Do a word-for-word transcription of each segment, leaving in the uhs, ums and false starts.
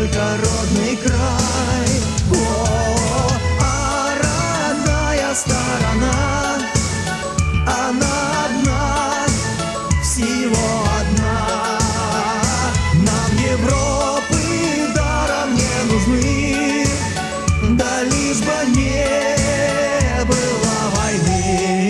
только родный край. О, а родная сторона, она одна, всего одна. Нам Европы даром не нужны, да лишь бы не было войны.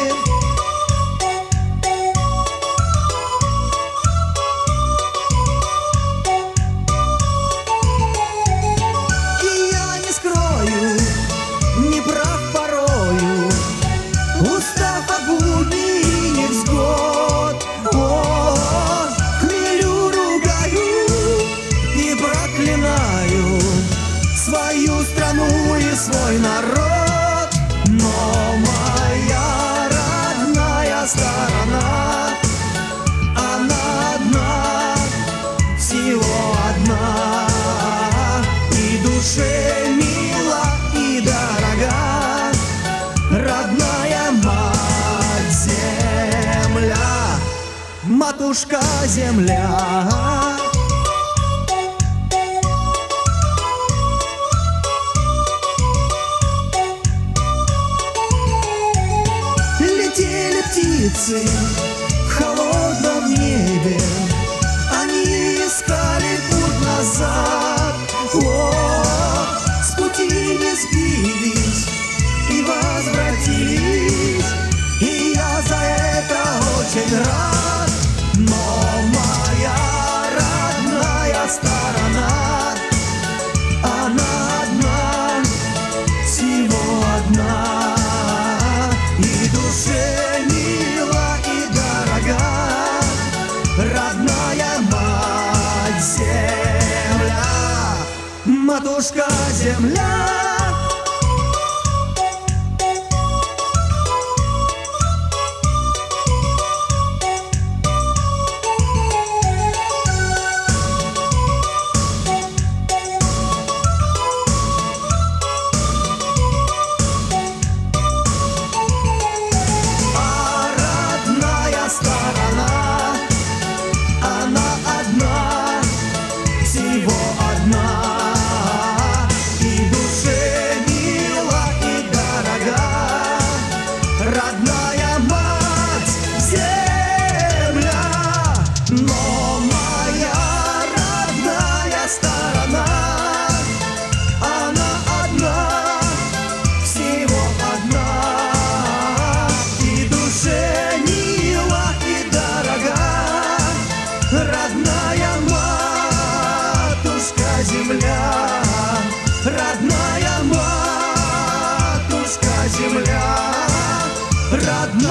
И я не скрою, не прав порою, устав от будней и невзгод. О, хмелю ругаю и проклинаю свою страну и свой народ. Но моя родная сторона, она одна, всего одна. И душе мила и дорога родная мать земля, матушка земля. Летели птицы в холодном небе, они искали путь назад. О, с пути не сбились и возвратились, и я за это очень рад. Но моя родная сторона, она одна, всего одна. И душе мила и дорога родная мать земля, матушка земля. Родная мать земля, но моя родная сторона, она одна, всего одна. И душе мила и дорога родная матушка земля, родная матушка земля,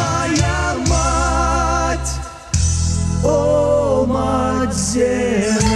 родная мать, о, мать земля.